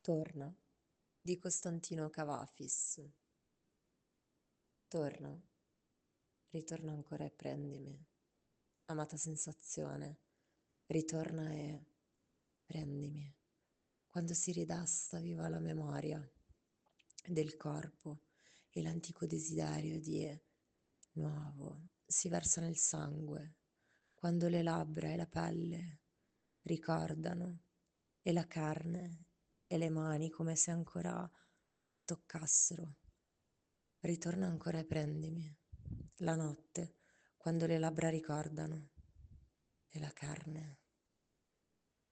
Torna di Costantino Cavafis. Torna, ritorna ancora e prendimi. Amata sensazione, ritorna e prendimi. Quando si ridasta viva la memoria del corpo e l'antico desiderio di nuovo si versa nel sangue, quando le labbra e la pelle ricordano e la carne e le mani come se ancora toccassero. Ritorna ancora e prendimi. La notte, quando le labbra ricordano e la carne